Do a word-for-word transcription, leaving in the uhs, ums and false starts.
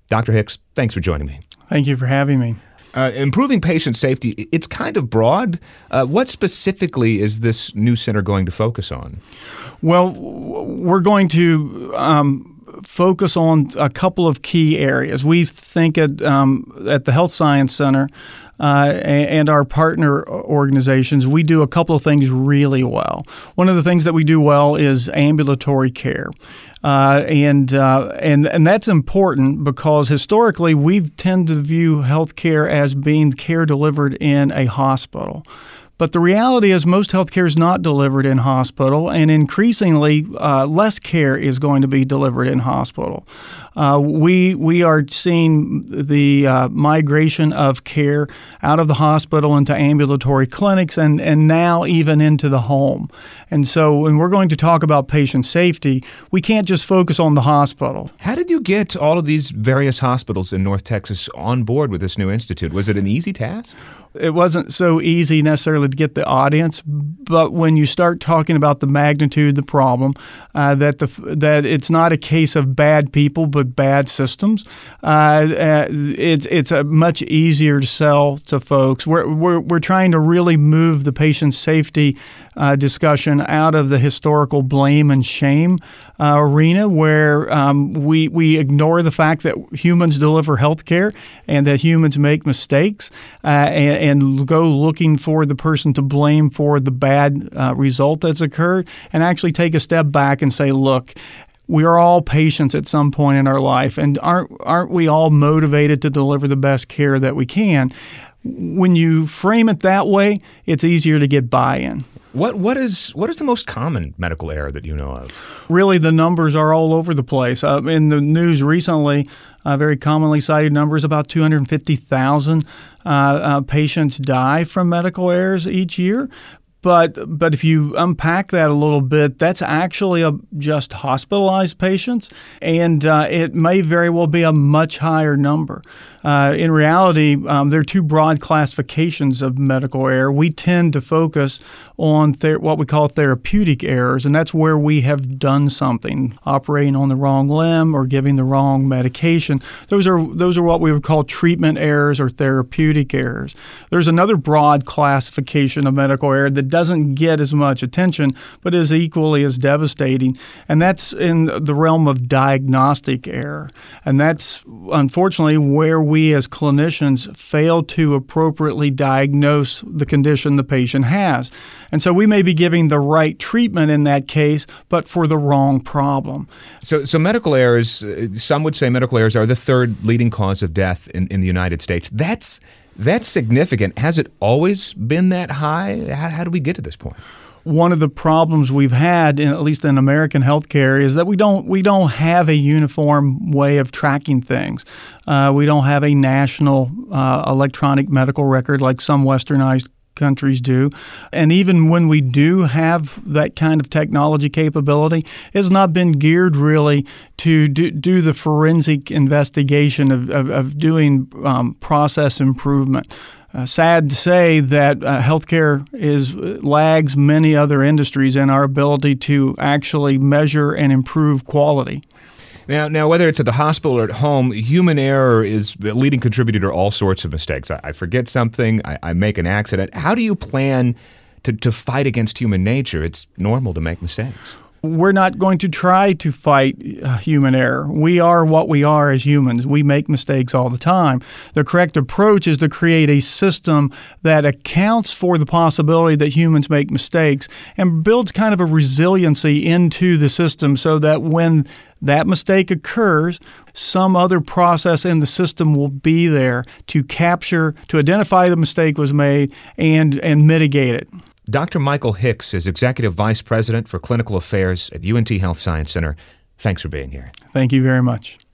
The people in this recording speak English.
Doctor Hicks, thanks for joining me. Thank you for having me. Uh, improving patient safety, it's kind of broad. Uh, what specifically is this new center going to focus on? Well, we're going to um, focus on a couple of key areas. We think at, um, at the Health Science Center uh, and our partner organizations, we do a couple of things really well. One of the things that we do well is ambulatory care. Uh, and uh, and and that's important because historically we've tended to view healthcare as being care delivered in a hospital. But the reality is most healthcare is not delivered in hospital, and increasingly uh, less care is going to be delivered in hospital. Uh, we we are seeing the uh, migration of care out of the hospital into ambulatory clinics and, and now even into the home. And so when we're going to talk about patient safety, we can't just focus on the hospital. How did you get all of these various hospitals in North Texas on board with this new institute? Was it an easy task? It wasn't so easy necessarily to get the audience, but when you start talking about the magnitude of the problem, uh, that the that it's not a case of bad people but bad systems, uh, uh, it's it's a much easier to sell to folks. We're we're we're trying to really move the patient safety uh, discussion out of the historical blame and shame uh, arena, where um, we we ignore the fact that humans deliver health care and that humans make mistakes, uh, and, and go looking for the person to blame for the bad uh, result that's occurred, and actually take a step back and say, look, we are all patients at some point in our life, and aren't aren't we all motivated to deliver the best care that we can? When you frame it that way, it's easier to get buy-in. What what is what is the most common medical error that you know of? Really, the numbers are all over the place. Uh, in the news recently, uh, very commonly cited numbers, about two hundred fifty thousand uh, uh, patients die from medical errors each year. But but if you unpack that a little bit, that's actually a, just hospitalized patients, and uh, it may very well be a much higher number. Uh, in reality, um, there are two broad classifications of medical error. We tend to focus on ther- what we call therapeutic errors, and that's where we have done something, operating on the wrong limb or giving the wrong medication. Those are those are what we would call treatment errors or therapeutic errors. There's another broad classification of medical error that doesn't get as much attention, but is equally as devastating, and that's in the realm of diagnostic error. And that's unfortunately where we as clinicians fail to appropriately diagnose the condition the patient has. And so we may be giving the right treatment in that case, but for the wrong problem. So so medical errors, some would say medical errors are the third leading cause of death in, in the United States. That's That's significant. Has it always been that high? How, how do we get to this point? One of the problems we've had, in, at least in American healthcare, is that we don't we don't have a uniform way of tracking things. Uh, we don't have a national uh, electronic medical record like some westernized countries do. And even when we do have that kind of technology capability, it's not been geared really to do, do the forensic investigation of, of, of doing um, process improvement. Uh, sad to say that uh, healthcare is lags many other industries in our ability to actually measure and improve quality. Now, now, whether it's at the hospital or at home, human error is a leading contributor to all sorts of mistakes. I, I forget something, I, I make an accident. How do you plan to, to fight against human nature? It's normal to make mistakes. We're not going to try to fight uh, human error. We are what we are as humans. We make mistakes all the time. The correct approach is to create a system that accounts for the possibility that humans make mistakes and builds kind of a resiliency into the system so that when that mistake occurs, some other process in the system will be there to capture, to identify the mistake was made and, and mitigate it. Doctor Michael Hicks is Executive Vice President for Clinical Affairs at U N T Health Science Center. Thanks for being here. Thank you very much.